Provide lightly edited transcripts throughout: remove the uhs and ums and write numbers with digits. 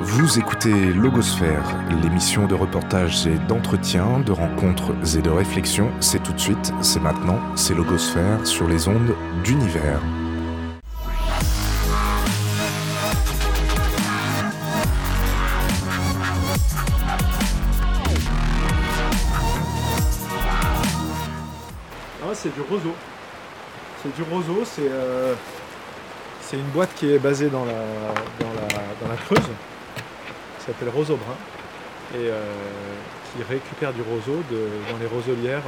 Vous écoutez Logosphère, l'émission de reportages et d'entretien, de rencontres et de réflexions. C'est tout de suite, c'est maintenant, c'est Logosphère sur les ondes d'Univers. C'est du roseau. C'est du roseau, c'est une boîte qui est basée dans la Creuse, qui s'appelle Roseau Brun, et qui récupère du roseau dans les roselières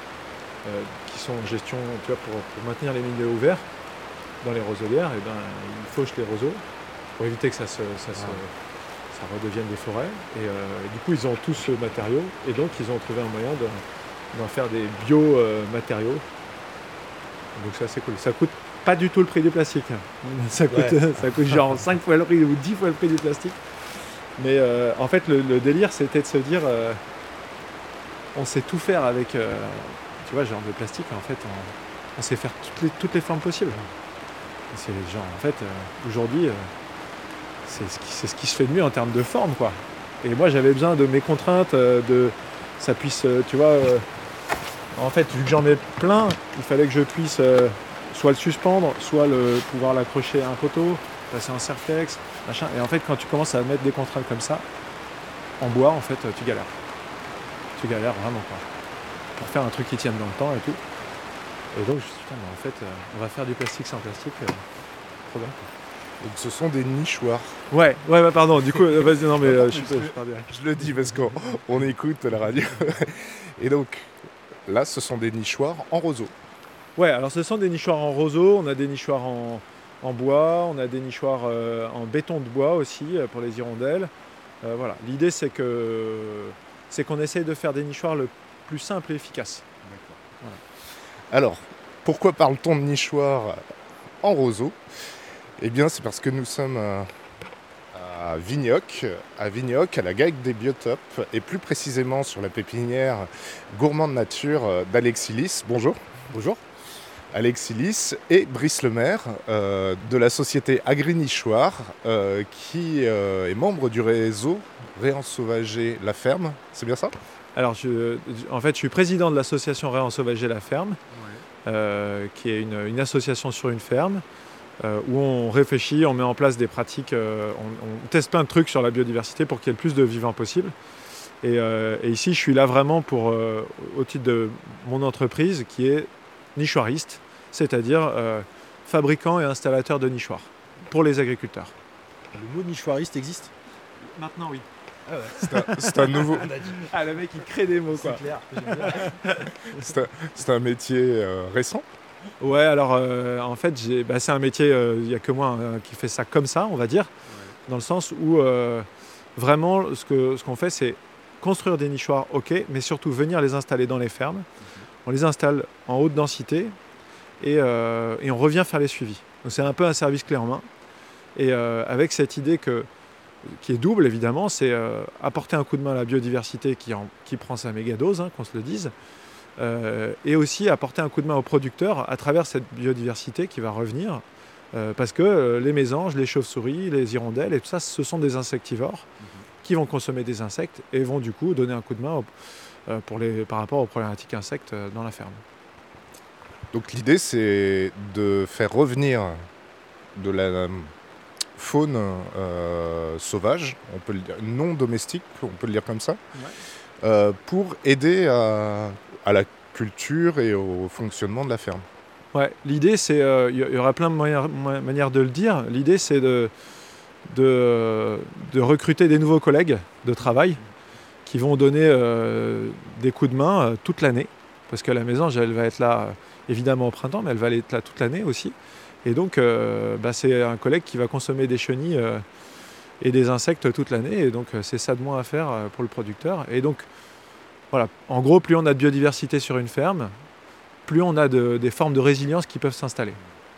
qui sont en gestion, tu vois, pour maintenir les milieux ouverts dans les roselières. Et ben, ils fauchent les roseaux pour éviter que ça redevienne des forêts. Et du coup, ils ont tous ce matériau, et donc ils ont trouvé un moyen d'en faire des bio-matériaux. Donc c'est assez cool. Ça coûte pas du tout le prix du plastique. Ça coûte genre 5 fois le prix ou 10 fois le prix du plastique. Mais en fait, le délire, c'était de se dire on sait tout faire avec tu vois, genre de plastique. En fait, on sait faire toutes les formes possibles. Et c'est genre, en fait, aujourd'hui, c'est ce qui se fait de mieux en termes de forme, quoi. Et moi, j'avais besoin de mes contraintes, ça puisse, tu vois... en fait, vu que j'en mets plein, il fallait que je puisse soit le suspendre, soit pouvoir l'accrocher à un poteau, passer en serre-flex, machin. Et en fait, quand tu commences à mettre des contraintes comme ça, en bois, en fait, tu galères. Tu galères vraiment, quoi. Pour faire un truc qui tienne dans le temps et tout. Et donc, je me suis dit, putain, mais en fait, on va faire du plastique sans plastique. Trop bien, quoi. Donc ce sont des nichoirs. Ouais, pardon, du coup, vas-y, non, mais je pars bien. Je le dis parce qu'on écoute la radio. Et donc, là, ce sont des nichoirs en roseau. Ouais, alors ce sont des nichoirs en roseau, on a des nichoirs en bois, on a des nichoirs en béton de bois aussi pour les hirondelles. Voilà, l'idée c'est qu'on essaye de faire des nichoirs le plus simple et efficace. D'accord. Voilà. Alors, pourquoi parle-t-on de nichoirs en roseau ? Eh bien, c'est parce que nous sommes à Vignoc, à la Gague des Biotopes, et plus précisément sur la pépinière Gourmande Nature d'Alexis Lys. Bonjour. Bonjour. Alexis Lys et Brice Lemaire de la société Agri-Nichoir qui est membre du réseau Réensauvager la Ferme. C'est bien ça ? Alors, en fait, je suis président de l'association Réensauvager la Ferme, qui est une association sur une ferme. Où on réfléchit, on met en place des pratiques, on teste plein de trucs sur la biodiversité pour qu'il y ait le plus de vivants possible. Et ici, je suis là vraiment au titre de mon entreprise qui est nichoiriste, c'est-à-dire fabricant et installateur de nichoirs pour les agriculteurs. Le mot nichoiriste existe ? Maintenant, oui. Ah ouais. C'est un nouveau... Ah, le mec, il crée des mots, quoi. C'est clair. c'est un métier récent ? Ouais, alors en fait, c'est un métier, il n'y a que moi qui fait ça comme ça, on va dire, dans le sens où vraiment ce qu'on fait, c'est construire des nichoirs, ok, mais surtout venir les installer dans les fermes. On les installe en haute densité et on revient faire les suivis. Donc c'est un peu un service clé en main. Et avec cette idée qui est double, évidemment, c'est apporter un coup de main à la biodiversité qui prend sa méga dose, qu'on se le dise. Et aussi apporter un coup de main aux producteurs à travers cette biodiversité qui va revenir parce que les mésanges, les chauves-souris, les hirondelles et tout ça, ce sont des insectivores qui vont consommer des insectes et vont du coup donner un coup de main par rapport aux problématiques insectes dans la ferme. Donc l'idée c'est de faire revenir de la faune sauvage, on peut le dire, non domestique, on peut le dire comme ça, pour aider à la culture et au fonctionnement de la ferme. Ouais, l'idée c'est, il y aura plein de manières de le dire. L'idée c'est de recruter des nouveaux collègues de travail qui vont donner des coups de main toute l'année. Parce que la mésange, elle va être là évidemment au printemps, mais elle va être là toute l'année aussi. Et donc c'est un collègue qui va consommer des chenilles et des insectes toute l'année. Et donc c'est ça de moins à faire pour le producteur. Et donc voilà, en gros, plus on a de biodiversité sur une ferme, plus on a des formes de résilience qui peuvent s'installer.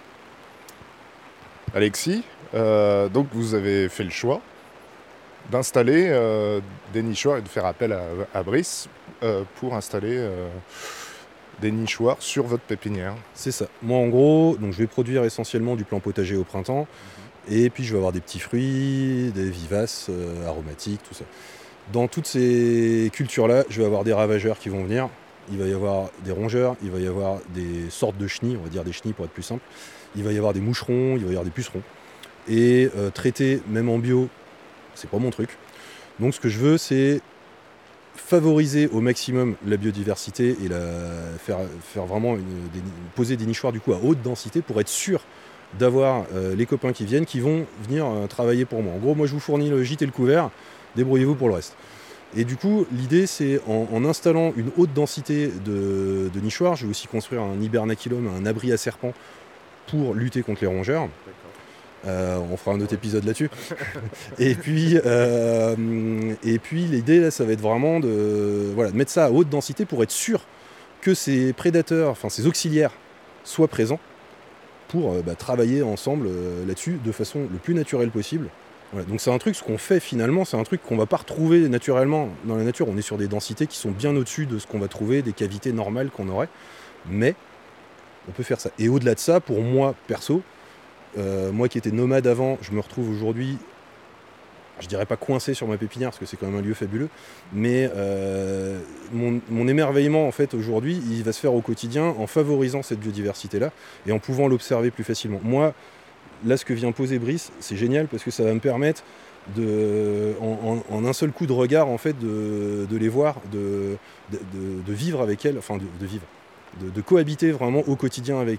Alexis, donc vous avez fait le choix d'installer des nichoirs et de faire appel à Brice pour installer des nichoirs sur votre pépinière. C'est ça. Moi, en gros, donc, je vais produire essentiellement du plan potager au printemps. Et puis je vais avoir des petits fruits, des vivaces, aromatiques, tout ça. Dans toutes ces cultures-là, je vais avoir des ravageurs qui vont venir. Il va y avoir des rongeurs, il va y avoir des sortes de chenilles, on va dire des chenilles pour être plus simple. Il va y avoir des moucherons, il va y avoir des pucerons. Et traiter, même en bio, c'est pas mon truc. Donc ce que je veux, c'est favoriser au maximum la biodiversité et faire vraiment poser des nichoirs du coup à haute densité pour être sûr d'avoir les copains qui vont venir travailler pour moi. En gros, moi je vous fournis le gîte et le couvert, débrouillez-vous pour le reste. Et du coup, l'idée c'est en installant une haute densité de nichoirs, je vais aussi construire un hibernaculum, un abri à serpents pour lutter contre les rongeurs. On fera un autre épisode là-dessus. et puis l'idée là, ça va être vraiment de mettre ça à haute densité pour être sûr que ces prédateurs, enfin ces auxiliaires, soient présents pour travailler ensemble là-dessus de façon le plus naturelle possible. Voilà. Donc c'est un truc, ce qu'on fait finalement, c'est un truc qu'on va pas retrouver naturellement dans la nature. On est sur des densités qui sont bien au-dessus de ce qu'on va trouver, des cavités normales qu'on aurait. Mais on peut faire ça. Et au-delà de ça, pour moi, perso, moi qui étais nomade avant, je me retrouve aujourd'hui, je dirais pas coincé sur ma pépinière parce que c'est quand même un lieu fabuleux, mais mon émerveillement en fait aujourd'hui, il va se faire au quotidien en favorisant cette biodiversité-là et en pouvant l'observer plus facilement. Moi, là ce que vient poser Brice, c'est génial parce que ça va me permettre en un seul coup de regard en fait de les voir, de vivre avec elles, enfin de vivre. De cohabiter vraiment au quotidien avec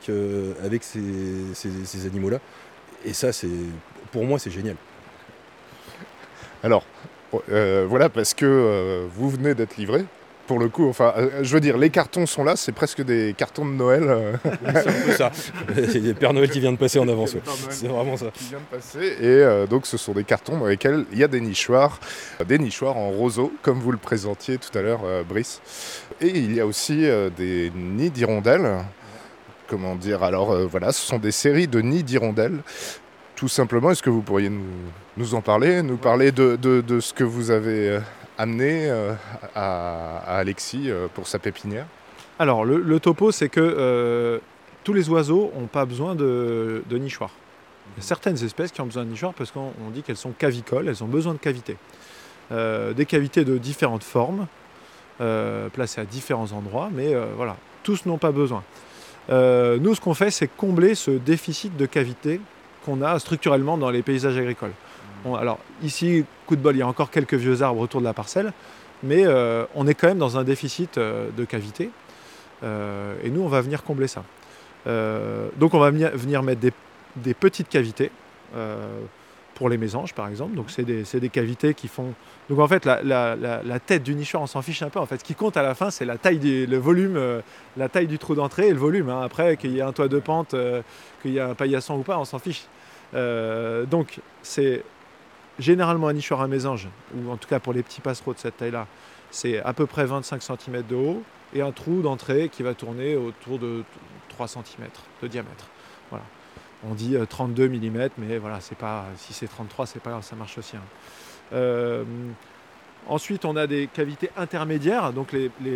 ces animaux-là. Et ça, pour moi, c'est génial. Alors, voilà, parce que vous venez d'être livré. Pour le coup, enfin, je veux dire, les cartons sont là, c'est presque des cartons de Noël. C'est un peu ça. C'est le Père Noël qui vient de passer en avance. Ouais. C'est vraiment ça. Qui vient de passer. Et donc, ce sont des cartons dans lesquels il y a des nichoirs en roseau, comme vous le présentiez tout à l'heure, Brice. Et il y a aussi des nids d'hirondelles. Comment dire ? Alors, voilà, ce sont des séries de nids d'hirondelles. Tout simplement, est-ce que vous pourriez nous en parler, nous parler de ce que vous avez amené à Alexis pour sa pépinière ? Alors, le topo, c'est que tous les oiseaux n'ont pas besoin de nichoirs. Il y a certaines espèces qui ont besoin de nichoirs parce qu'on dit qu'elles sont cavicoles, elles ont besoin de cavités. Des cavités de différentes formes, placées à différents endroits, mais voilà, tous n'ont pas besoin. Nous, ce qu'on fait, c'est combler ce déficit de cavités qu'on a structurellement dans les paysages agricoles. Alors ici, coup de bol, il y a encore quelques vieux arbres autour de la parcelle, mais on est quand même dans un déficit de cavités, et nous, on va venir combler ça. Donc on va venir mettre des petites cavités pour les mésanges, par exemple. Donc c'est des cavités qui font... Donc en fait, la tête du nichoir, on s'en fiche un peu. En fait, ce qui compte à la fin, c'est la taille le volume, la taille du trou d'entrée et le volume. Hein. Après, qu'il y ait un toit de pente, qu'il y ait un paillasson ou pas, on s'en fiche. Donc c'est généralement un nichoir à mésange, ou en tout cas pour les petits passereaux de cette taille-là, c'est à peu près 25 cm de haut et un trou d'entrée qui va tourner autour de 3 cm de diamètre. Voilà. On dit 32 mm, mais voilà, c'est pas, si c'est 33, c'est pas grave, ça marche aussi. Hein. Ensuite, on a des cavités intermédiaires. Donc,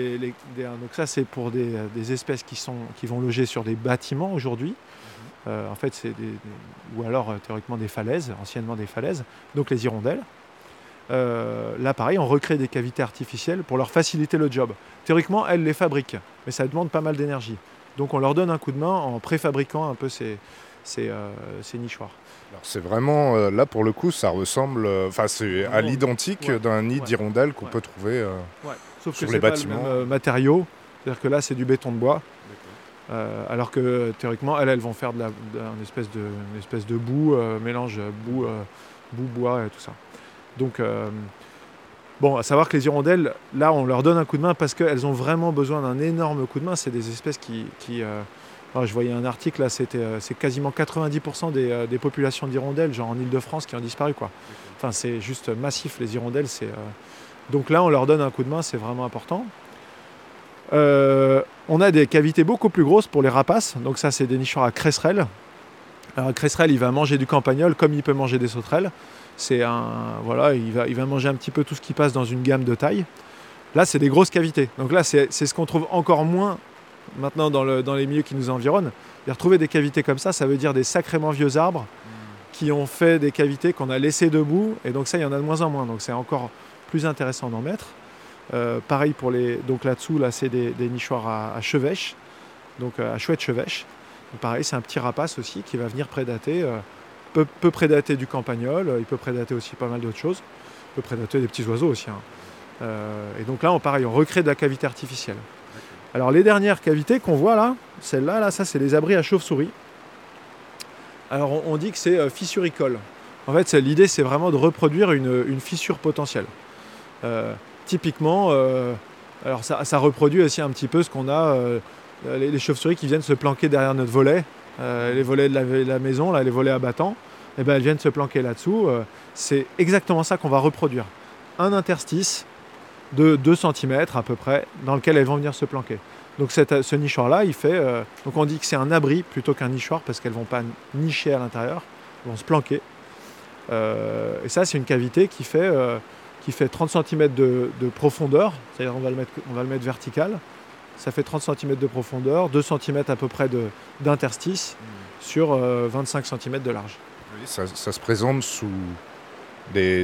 donc ça, c'est pour des espèces qui vont loger sur des bâtiments aujourd'hui. En fait, c'est ou alors théoriquement des falaises, anciennement des falaises. Donc les hirondelles. Là, pareil, on recrée des cavités artificielles pour leur faciliter le job. Théoriquement, elles les fabriquent, mais ça demande pas mal d'énergie. Donc, on leur donne un coup de main en préfabriquant un peu ces nichoirs. Alors c'est vraiment, là pour le coup, ça ressemble, c'est à l'identique d'un nid d'hirondelle qu'on peut trouver Sauf sur que les c'est bâtiments. pas le même matériau, c'est-à-dire que là c'est du béton de bois, alors que théoriquement elles vont faire une espèce de boue, mélange boue, bois et tout ça. Donc bon, à savoir que les hirondelles, là on leur donne un coup de main parce qu'elles ont vraiment besoin d'un énorme coup de main. C'est des espèces qui je voyais un article, là, c'est quasiment 90% des populations d'hirondelles, genre en Ile-de-France, qui ont disparu, quoi. Enfin, c'est juste massif, les hirondelles. Donc là, on leur donne un coup de main, c'est vraiment important. On a des cavités beaucoup plus grosses pour les rapaces. Donc ça, c'est des nichoirs à cresserelle. Alors, un cresserelle, il va manger du campagnol comme il peut manger des sauterelles. Il va manger un petit peu tout ce qui passe dans une gamme de taille. Là, c'est des grosses cavités. Donc là, c'est ce qu'on trouve encore moins maintenant dans les milieux qui nous environnent. Et retrouver des cavités comme ça veut dire des sacrément vieux arbres qui ont fait des cavités qu'on a laissées debout, et donc ça, il y en a de moins en moins, donc c'est encore plus intéressant d'en mettre. Pareil pour donc là-dessous, là, c'est des nichoirs à chevêche, donc à chouette chevêche. Donc pareil, c'est un petit rapace aussi qui va venir prédater, peut prédater du campagnol, il peut prédater aussi pas mal d'autres choses, il peut prédater des petits oiseaux aussi. Et donc là, pareil, on recrée de la cavité artificielle. Alors les dernières cavités qu'on voit là, celle-là, là, ça c'est les abris à chauves-souris. Alors on dit que c'est fissuricole. En fait, l'idée c'est vraiment de reproduire une fissure potentielle. Typiquement, alors ça reproduit aussi un petit peu ce qu'on a, les chauves-souris qui viennent se planquer derrière notre volet, les volets de la maison, là, les volets abattants, et ben elles viennent se planquer là-dessous. C'est exactement ça qu'on va reproduire. Un interstice de 2 cm à peu près dans lequel elles vont venir se planquer. Donc ce nichoir-là, il fait... donc on dit que c'est un abri plutôt qu'un nichoir parce qu'elles ne vont pas nicher à l'intérieur, elles vont se planquer. Et ça, c'est une cavité qui fait 30 cm de profondeur, c'est-à-dire on va le mettre vertical. Ça fait 30 cm de profondeur, 2 cm à peu près d'interstice sur 25 cm de large. Oui, ça se présente sous des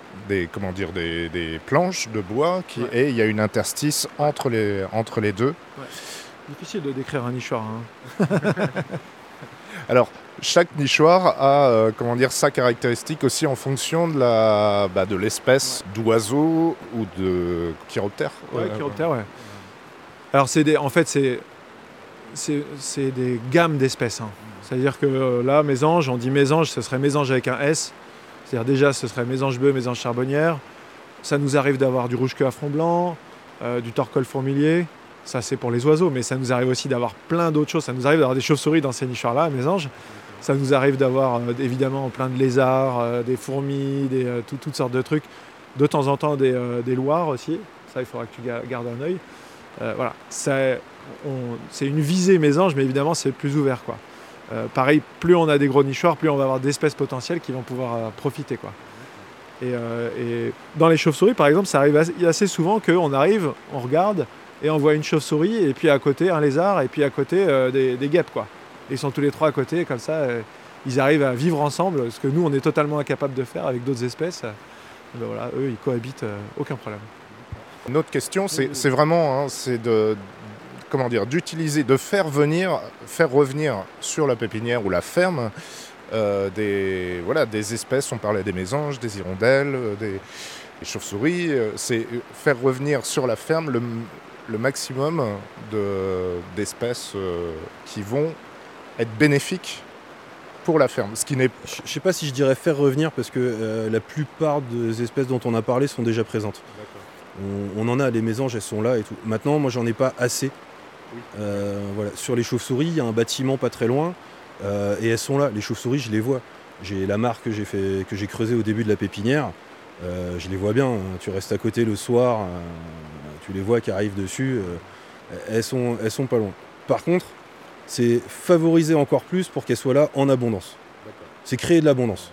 planches de bois et il y a une interstice entre les deux. Ouais. Difficile de décrire un nichoir. Hein. Alors, chaque nichoir a sa caractéristique aussi en fonction de l'espèce d'oiseau ou de chiroptère. Ouais, chiroptère, ouais. Alors, c'est des gammes d'espèces. Hein. C'est-à-dire que là, mésange, on dit mésange, ce serait mésange avec un S. C'est-à-dire déjà, ce serait mésange bœuf, mésange charbonnière. Ça nous arrive d'avoir du rouge-queue à front blanc, du torcol fourmilier. Ça, c'est pour les oiseaux, mais ça nous arrive aussi d'avoir plein d'autres choses. Ça nous arrive d'avoir des chauves-souris dans ces nichoirs-là, mésanges. Ça nous arrive d'avoir évidemment plein de lézards, des fourmis, toutes sortes de trucs. De temps en temps, des loirs aussi. Ça, il faudra que tu gardes un œil. Voilà. C'est une visée mésange, mais évidemment, c'est plus ouvert, quoi. Pareil, plus on a des gros nichoirs, plus on va avoir d'espèces potentielles qui vont pouvoir profiter, quoi. Et dans les chauves-souris, par exemple, ça arrive assez souvent qu'on arrive, on regarde, et on voit une chauve-souris, et puis à côté un lézard, et puis à côté des guêpes, quoi. Ils sont tous les trois à côté, comme ça, ils arrivent à vivre ensemble, ce que nous, on est totalement incapable de faire avec d'autres espèces. Ben voilà, eux, ils cohabitent, aucun problème. Une autre question, c'est vraiment d'utiliser, de faire revenir sur la pépinière ou la ferme des espèces. On parlait des mésanges, des hirondelles, des chauves-souris. C'est faire revenir sur la ferme le maximum d'espèces qui vont être bénéfiques pour la ferme. Ce qui n'est... Je ne sais pas si je dirais faire revenir parce que la plupart des espèces dont on a parlé sont déjà présentes. On en a, les mésanges, elles sont là et tout. Maintenant, moi, j'en ai pas assez. Oui. Voilà. Sur les chauves-souris, il y a un bâtiment pas très loin et elles sont là. Les chauves-souris, je les vois. J'ai la mare que j'ai creusée au début de la pépinière. Je les vois bien. Tu restes à côté le soir, tu les vois qui arrivent dessus. Elles sont pas loin. Par contre, c'est favoriser encore plus pour qu'elles soient là en abondance. D'accord. C'est créer de l'abondance.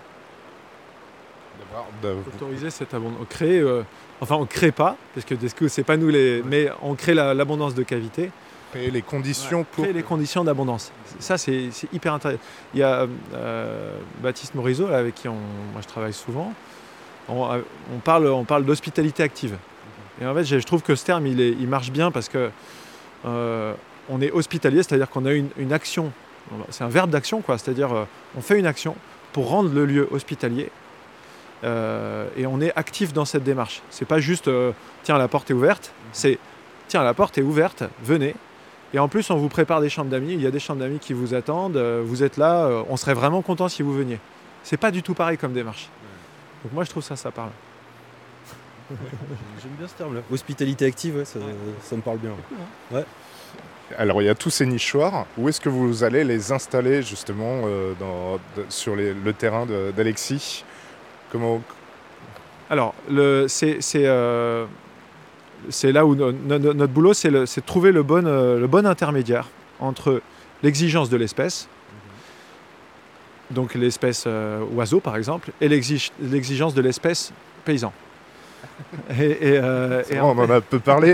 Autoriser cette abondance. Créer, on ne crée pas, parce que c'est pas nous mais on crée l'abondance de cavité. Créer les conditions pour... Créer les conditions d'abondance. Ça, c'est hyper intéressant. Il y a Baptiste Morisot, là, avec qui moi je travaille souvent. On parle d'hospitalité active. Et en fait, je trouve que ce terme, il marche bien parce que on est hospitalier, c'est-à-dire qu'on a une action. C'est un verbe d'action, quoi. C'est-à-dire on fait une action pour rendre le lieu hospitalier. Et on est actif dans cette démarche. C'est pas juste tiens, la porte est ouverte, c'est tiens, la porte est ouverte, venez. Et en plus, on vous prépare des chambres d'amis, il y a des chambres d'amis qui vous attendent, vous êtes là, on serait vraiment content si vous veniez. C'est pas du tout pareil comme démarche. Donc moi, je trouve ça parle. J'aime bien ce terme-là. Hospitalité active, ouais, ça me parle bien. Ouais. Alors, il y a tous ces nichoirs. Où est-ce que vous allez les installer, justement, sur le terrain d'Alexis ? Comment... Alors, c'est là où notre boulot, c'est de trouver le bon intermédiaire entre l'exigence de l'espèce, donc l'espèce oiseau par exemple, et l'exigence de l'espèce paysan. On en a un peu parlé.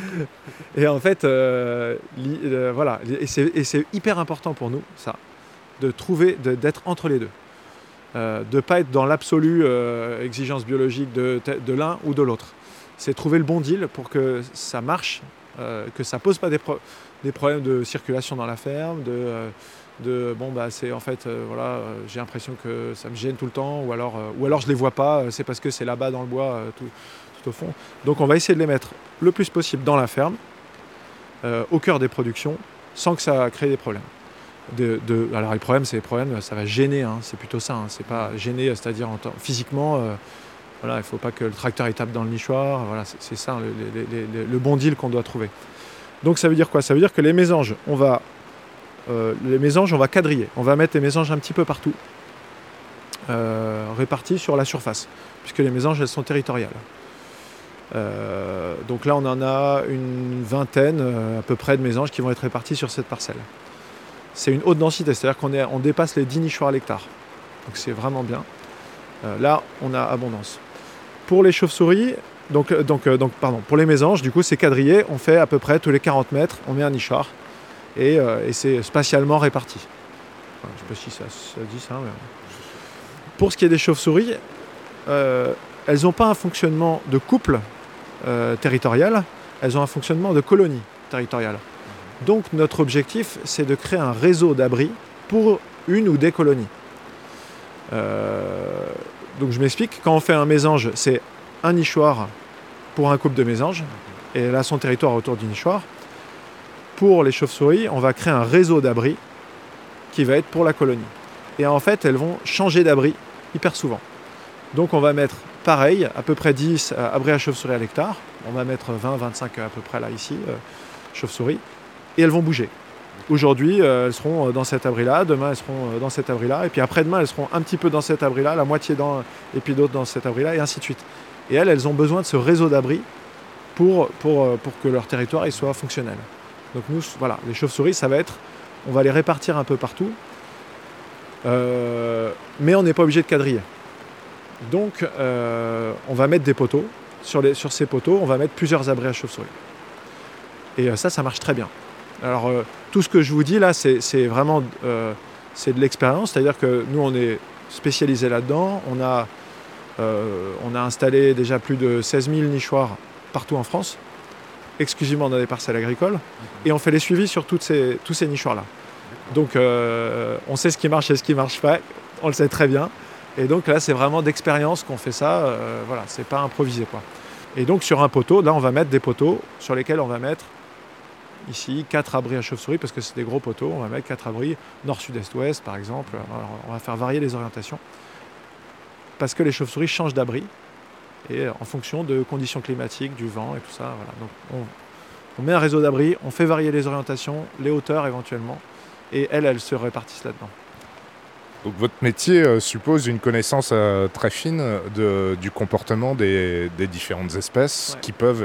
Et en fait, voilà, et c'est hyper important pour nous, ça. d'être entre les deux. De ne pas être dans l'absolue exigence biologique de l'un ou de l'autre. C'est trouver le bon deal pour que ça marche, que ça ne pose pas des problèmes de circulation dans la ferme, j'ai l'impression que ça me gêne tout le temps, ou alors je ne les vois pas, c'est parce que c'est là-bas dans le bois, tout au fond. Donc on va essayer de les mettre le plus possible dans la ferme, au cœur des productions, sans que ça crée des problèmes. Alors les problèmes, ça va gêner, hein, c'est plutôt ça, hein, c'est pas gêner, c'est-à-dire physiquement, il ne faut pas que le tracteur il tape dans le nichoir, voilà, c'est ça le bon deal qu'on doit trouver. Donc ça veut dire quoi ? Ça veut dire que les mésanges, on va quadriller, on va mettre les mésanges un petit peu partout, répartis sur la surface, puisque les mésanges elles sont territoriales. Donc là on en a une vingtaine à peu près de mésanges qui vont être répartis sur cette parcelle. C'est une haute densité, c'est-à-dire qu'on dépasse les 10 nichoirs à l'hectare. Donc c'est vraiment bien. Là, on a abondance. Pour les chauves-souris, pour les mésanges, du coup, c'est quadrillé. On fait à peu près tous les 40 mètres, on met un nichoir. Et c'est spatialement réparti. Enfin, je ne sais pas si ça dit ça. Mais... Pour ce qui est des chauves-souris, elles n'ont pas un fonctionnement de couple territorial, elles ont un fonctionnement de colonie territoriale. Donc notre objectif, c'est de créer un réseau d'abris pour une ou des colonies. Donc je m'explique, quand on fait un mésange, c'est un nichoir pour un couple de mésanges, et elle a son territoire autour du nichoir. Pour les chauves-souris, on va créer un réseau d'abris qui va être pour la colonie. Et en fait, elles vont changer d'abri hyper souvent. Donc on va mettre pareil, à peu près 10 abris à chauves-souris à l'hectare. On va mettre 20-25 à peu près là, ici, chauves-souris. Et elles vont bouger. Aujourd'hui, elles seront dans cet abri-là, demain, elles seront dans cet abri-là, et puis après-demain, elles seront un petit peu dans cet abri-là, la moitié et puis d'autres dans cet abri-là, et ainsi de suite. Et elles ont besoin de ce réseau d'abris pour que leur territoire il soit fonctionnel. Donc nous, voilà, les chauves-souris, ça va être, on va les répartir un peu partout, mais on n'est pas obligé de quadriller. Donc, on va mettre des poteaux. Sur ces poteaux, on va mettre plusieurs abris à chauves-souris. Et ça marche très bien. Alors, tout ce que je vous dis là, c'est vraiment c'est de l'expérience. C'est-à-dire que nous, on est spécialisés là-dedans. On a installé déjà plus de 16 000 nichoirs partout en France, exclusivement dans des parcelles agricoles. Et on fait les suivis sur tous ces nichoirs-là. Donc, on sait ce qui marche et ce qui ne marche pas. On le sait très bien. Et donc là, c'est vraiment d'expérience qu'on fait ça. Voilà, c'est pas improvisé, quoi. Et donc, sur un poteau, là, on va mettre des poteaux sur lesquels on va mettre ici 4 abris à chauves-souris, parce que c'est des gros poteaux. On va mettre 4 abris nord, sud, est, ouest, par exemple. Alors, on va faire varier les orientations. Parce que les chauves-souris changent d'abri. Et en fonction de conditions climatiques, du vent et tout ça. Voilà. Donc, on met un réseau d'abris, on fait varier les orientations, les hauteurs éventuellement. Et elles se répartissent là-dedans. Donc votre métier suppose une connaissance très fine du comportement des différentes espèces qui peuvent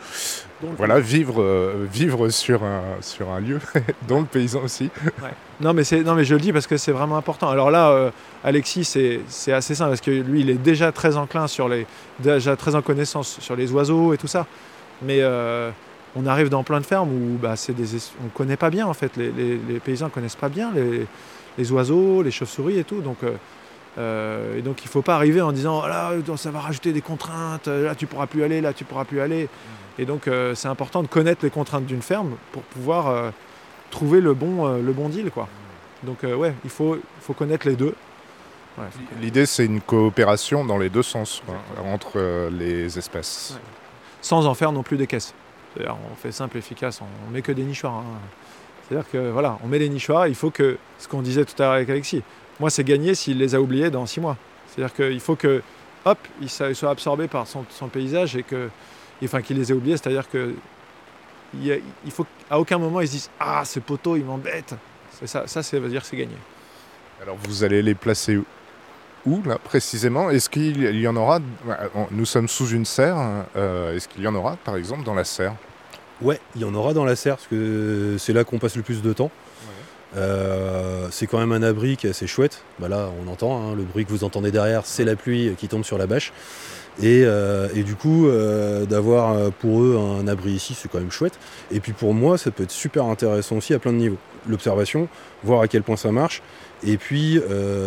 vivre sur un lieu, dont le paysan aussi. Ouais. Non mais je le dis parce que c'est vraiment important. Alors là, Alexis, c'est assez simple parce que lui, il est déjà très enclin déjà très en connaissance sur les oiseaux et tout ça. Mais on arrive dans plein de fermes où on ne connaît pas bien en fait. Les paysans ne connaissent pas bien les oiseaux, les chauves-souris et tout. Donc il ne faut pas arriver en disant oh là, ça va rajouter des contraintes, là tu ne pourras plus aller, là tu ne pourras plus aller. Et donc c'est important de connaître les contraintes d'une ferme pour pouvoir trouver le bon deal, quoi. Donc il faut connaître les deux. Ouais, l'idée c'est une coopération dans les deux sens, quoi, entre les espèces. Ouais. Sans en faire non plus des caisses. C'est-à-dire, on fait simple, efficace, on met que des nichoirs. Hein. C'est-à-dire que voilà, on met les nichoirs, il faut que, ce qu'on disait tout à l'heure avec Alexis, moi c'est gagné s'il les a oubliés dans 6 mois. C'est-à-dire qu'il faut que, hop, il soit absorbé par son paysage et qu'il les ait oubliés, c'est-à-dire que il faut qu'à aucun moment ils se disent ah ce poteau il m'embête. Ça veut dire que c'est gagné. Alors vous allez les placer où là précisément ? Est-ce qu'il y en aura ? Nous sommes sous une serre. Est-ce qu'il y en aura par exemple dans la serre ? Ouais, il y en aura dans la serre, parce que c'est là qu'on passe le plus de temps. C'est quand même un abri qui est assez chouette. Bah là, on entend, hein, le bruit que vous entendez derrière, c'est la pluie qui tombe sur la bâche. Et du coup, d'avoir pour eux un abri ici, c'est quand même chouette. Et puis pour moi, ça peut être super intéressant aussi à plein de niveaux. L'observation, voir à quel point ça marche, et puis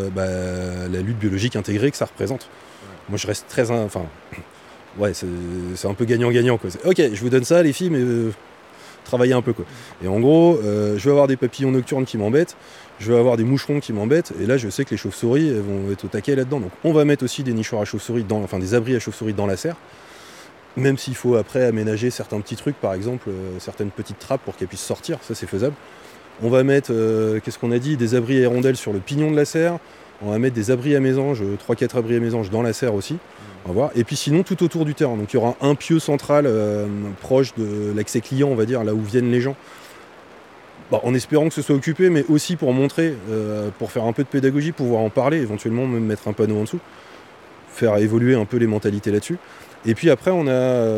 la lutte biologique intégrée que ça représente. Moi, je reste très... ouais, c'est un peu gagnant-gagnant, quoi. Ok, je vous donne ça, les filles, mais travaillez un peu, quoi. Et en gros, je vais avoir des papillons nocturnes qui m'embêtent, je vais avoir des moucherons qui m'embêtent, et là, je sais que les chauves-souris elles vont être au taquet là-dedans. Donc, on va mettre aussi des nichoirs à chauves-souris, des abris à chauves-souris dans la serre, même s'il faut après aménager certains petits trucs, par exemple, certaines petites trappes pour qu'elles puissent sortir, ça, c'est faisable. On va mettre, qu'est-ce qu'on a dit, des abris à hirondelles sur le pignon de la serre. On va mettre des abris à mésanges, 3-4 abris à mésanges dans la serre aussi. On va voir. Et puis sinon, tout autour du terrain. Donc il y aura un pieu central proche de l'accès client, on va dire, là où viennent les gens. En espérant que ce soit occupé, mais aussi pour montrer, pour faire un peu de pédagogie, pouvoir en parler, éventuellement même mettre un panneau en dessous, faire évoluer un peu les mentalités là-dessus. Et puis après, on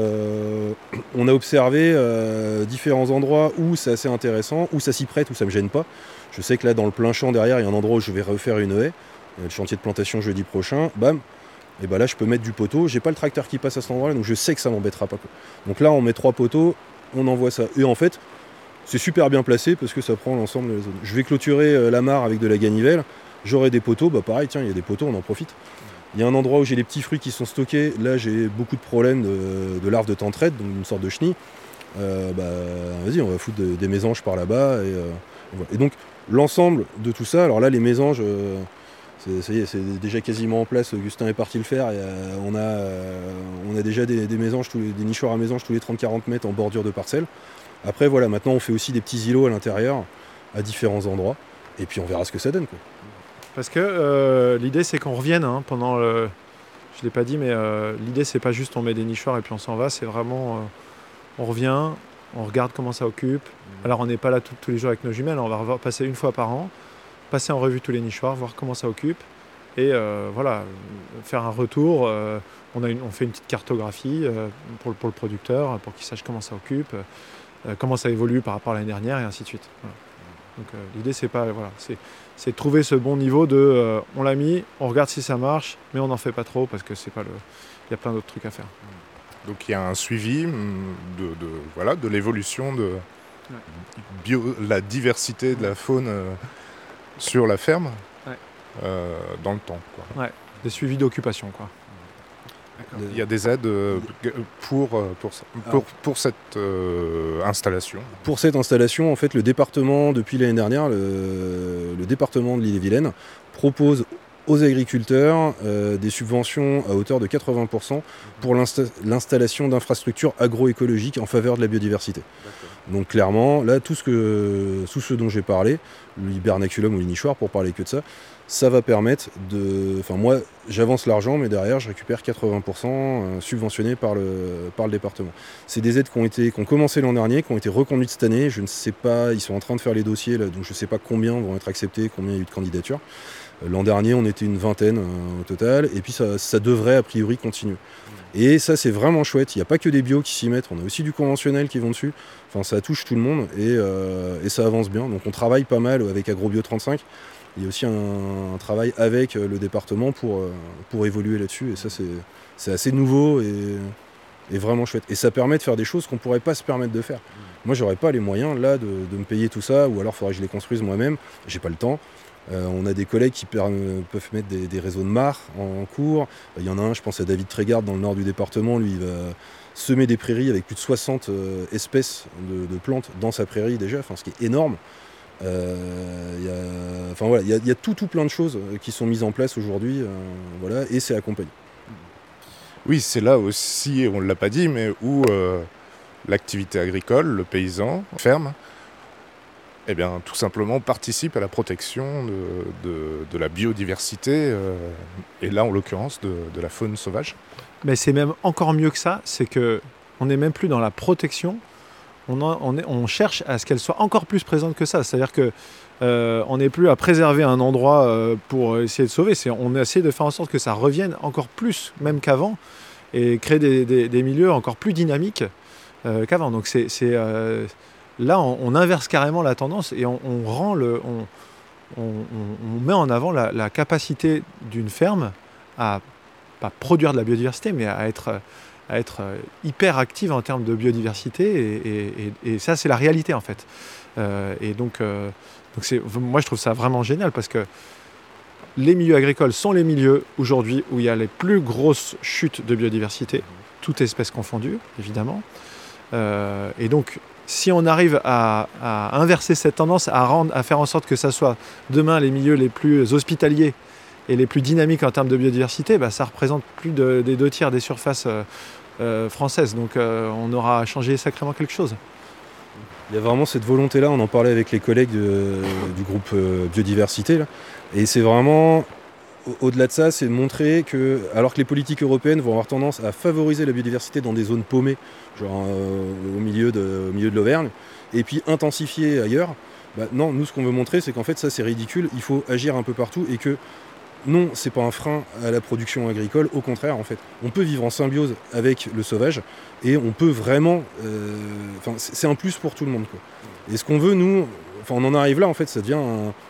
a observé différents endroits où c'est assez intéressant, où ça s'y prête, où ça ne me gêne pas. Je sais que là, dans le plein champ derrière, il y a un endroit où je vais refaire une haie. Le chantier de plantation jeudi prochain, bam. Et là, je peux mettre du poteau. J'ai pas le tracteur qui passe à cet endroit-là, donc je sais que ça m'embêtera pas, quoi. Donc là, on met 3 poteaux, on envoie ça. Et en fait, c'est super bien placé parce que ça prend l'ensemble des zones. Je vais clôturer la mare avec de la ganivelle. J'aurai des poteaux. Pareil, tiens, il y a des poteaux, on en profite. Il y a un endroit où j'ai les petits fruits qui sont stockés. Là, j'ai beaucoup de problèmes de larves de tentrette, donc une sorte de chenille. Vas-y, on va foutre des mésanges par là-bas. Et donc, l'ensemble de tout ça, alors là, les mésanges, ça y est, c'est déjà quasiment en place. Augustin est parti le faire. Et, on a déjà des mésanges, des nichoirs à mésanges tous les 30-40 mètres en bordure de parcelles. Après, voilà, maintenant, on fait aussi des petits îlots à l'intérieur, à différents endroits. Et puis, on verra ce que ça donne, quoi. Parce que l'idée, c'est qu'on revienne pendant le... Je ne l'ai pas dit, mais l'idée, c'est pas juste on met des nichoirs et puis on s'en va. C'est vraiment... on revient, on regarde comment ça occupe. Alors, on n'est pas là tous les jours avec nos jumelles. On va passer une fois par an, passer en revue tous les nichoirs, voir comment ça occupe. Et voilà, faire un retour. On fait une petite cartographie pour le producteur, pour qu'il sache comment ça occupe, comment ça évolue par rapport à l'année dernière, et ainsi de suite. Voilà. Donc l'idée, c'est pas... Voilà, c'est de trouver ce bon niveau de on l'a mis, on regarde si ça marche, mais on n'en fait pas trop parce que c'est pas il y a plein d'autres trucs à faire. Donc il y a un suivi de l'évolution de la diversité de la faune sur la ferme dans le temps, quoi. Ouais, des suivis d'occupation, quoi. Il y a des aides pour cette installation. Pour cette installation, en fait, le département, depuis l'année dernière, le département de l'Ille-et-Vilaine propose aux agriculteurs des subventions à hauteur de 80% pour l'installation d'infrastructures agroécologiques en faveur de la biodiversité. D'accord. Donc clairement, là, tout ce dont j'ai parlé, l'hibernaculum ou les nichoirs, pour parler que de ça, ça va permettre de... Enfin, moi, j'avance l'argent, mais derrière, je récupère 80% subventionnés par le département. C'est des aides qui ont commencé l'an dernier, qui ont été reconduites cette année. Je ne sais pas, ils sont en train de faire les dossiers, là, donc je ne sais pas combien vont être acceptés, combien il y a eu de candidatures. L'an dernier, on était une vingtaine au total, et puis ça devrait a priori continuer. Et ça, c'est vraiment chouette. Il n'y a pas que des bios qui s'y mettent, on a aussi du conventionnel qui vont dessus. Enfin, ça touche tout le monde, et ça avance bien. Donc on travaille pas mal avec AgroBio 35. Il y a aussi un travail avec le département pour évoluer là-dessus, et ça, c'est assez nouveau et vraiment chouette. Et ça permet de faire des choses qu'on ne pourrait pas se permettre de faire. Moi, j'aurais pas les moyens, là, de me payer tout ça, ou alors il faudrait que je les construise moi-même. J'ai pas le temps. On a des collègues qui peuvent mettre des réseaux de mares en cours. Il y en a un, je pense à David Trégarde, dans le nord du département. Lui, il va semer des prairies avec plus de 60 espèces de plantes dans sa prairie déjà, ce qui est énorme. Il y a tout plein de choses qui sont mises en place aujourd'hui, et c'est accompagné. Oui, c'est là aussi, on ne l'a pas dit, mais où l'activité agricole, le paysan, ferme, tout simplement participe à la protection de la biodiversité, et là en l'occurrence de la faune sauvage. Mais c'est même encore mieux que ça, c'est qu'on n'est même plus dans la protection, on cherche à ce qu'elle soit encore plus présente que ça. C'est-à-dire qu'on n'est plus à préserver un endroit pour essayer de sauver, on essaie de faire en sorte que ça revienne encore plus, même qu'avant, et créer des milieux encore plus dynamiques qu'avant. Donc là, on inverse carrément la tendance et on met en avant la capacité d'une ferme à pas produire de la biodiversité, mais à être hyper active en termes de biodiversité. Et ça, c'est la réalité, en fait. Donc moi, je trouve ça vraiment génial parce que les milieux agricoles sont les milieux aujourd'hui où il y a les plus grosses chutes de biodiversité, toutes espèces confondues, évidemment. Et donc, si on arrive à inverser cette tendance, à faire en sorte que ça soit demain les milieux les plus hospitaliers et les plus dynamiques en termes de biodiversité, ça représente plus des 2/3 des surfaces françaises. Donc on aura changé sacrément quelque chose. Il y a vraiment cette volonté-là, on en parlait avec les collègues du groupe biodiversité, là, et c'est vraiment, au-delà de ça, c'est de montrer que, alors que les politiques européennes vont avoir tendance à favoriser la biodiversité dans des zones paumées, genre au milieu de l'Auvergne, et puis intensifier ailleurs, non, nous ce qu'on veut montrer, c'est qu'en fait ça c'est ridicule, il faut agir un peu partout, et que non, c'est pas un frein à la production agricole, au contraire, en fait. On peut vivre en symbiose avec le sauvage et on peut vraiment... c'est un plus pour tout le monde, quoi. Et ce qu'on veut, nous, on en arrive là, en fait, ça devient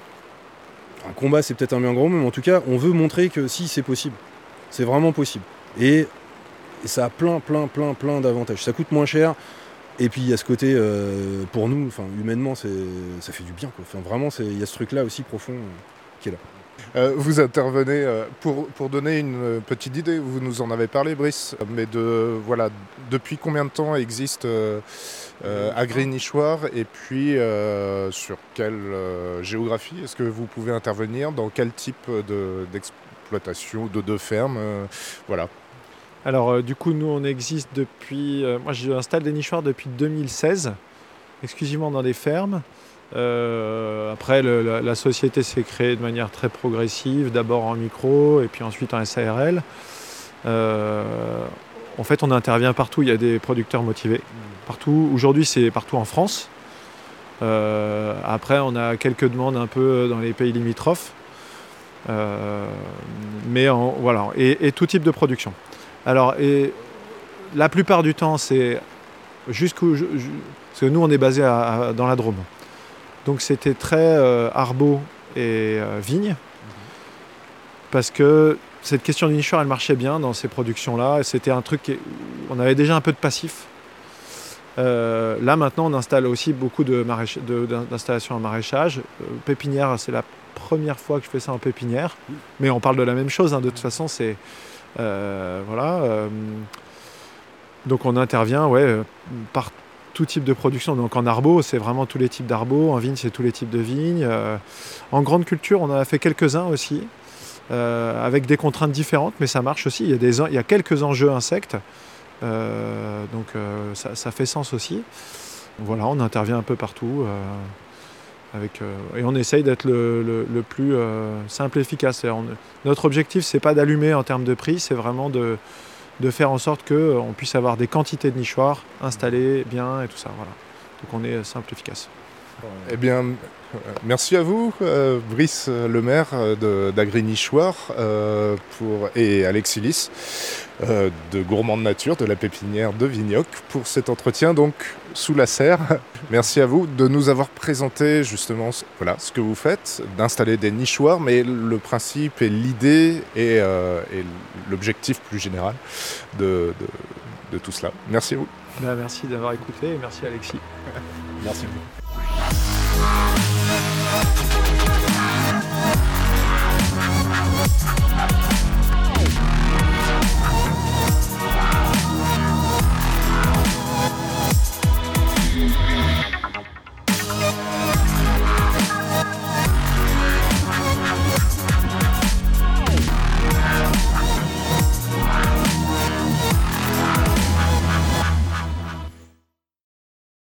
un combat, c'est peut-être un bien grand mot, mais en tout cas, on veut montrer que si, c'est possible. C'est vraiment possible. Et ça a plein d'avantages. Ça coûte moins cher. Et puis, il y a ce côté, pour nous, humainement, ça fait du bien, quoi. Vraiment, il y a ce truc-là aussi profond qui est là. Vous intervenez pour donner une petite idée, vous nous en avez parlé, Brice, mais depuis combien de temps existe Agri-Nichoir et puis sur quelle géographie est-ce que vous pouvez intervenir, dans quel type d'exploitation, de ferme, voilà. Alors du coup, nous on existe depuis... moi j'installe des nichoirs depuis 2016, exclusivement dans des fermes. Après, la société s'est créée de manière très progressive, d'abord en micro et puis ensuite en SARL. En fait, on intervient partout, il y a des producteurs motivés. Partout. Aujourd'hui, c'est partout en France. Après, on a quelques demandes un peu dans les pays limitrophes. Mais voilà, et tout type de production. Alors, la plupart du temps, c'est parce que nous, on est basé dans la Drôme. Donc c'était très arbo et vigne, parce que cette question du nichoir, elle marchait bien dans ces productions-là. Et c'était un truc, on avait déjà un peu de passif. Là maintenant, on installe aussi beaucoup d'installations en maraîchage. Pépinière, c'est la première fois que je fais ça en pépinière, mais on parle de la même chose, hein, de toute façon. C'est donc on intervient, par tout type de production. Donc en arbo, c'est vraiment tous les types d'arbos. En vigne, c'est tous les types de vignes. En grande culture, on en a fait quelques-uns aussi, avec des contraintes différentes, mais ça marche aussi. Il y a quelques enjeux insectes, donc ça fait sens aussi. Voilà, on intervient un peu partout, et on essaye d'être le plus simple et efficace. Notre objectif, c'est pas d'allumer en termes de prix, c'est vraiment de faire en sorte qu'on puisse avoir des quantités de nichoirs installés bien et tout ça. Voilà. Donc on est simple et efficace. Eh bien, merci à vous, Brice Lemaire d'Agri-Nichoir et Alexis Lys de Gourmand de Nature, de la pépinière de Vignoc, pour cet entretien donc sous la serre. Merci à vous de nous avoir présenté justement ce que vous faites, d'installer des nichoirs, mais le principe et l'idée et l'objectif plus général de tout cela. Merci à vous. Merci d'avoir écouté et merci Alexis. Merci. We'll be right back.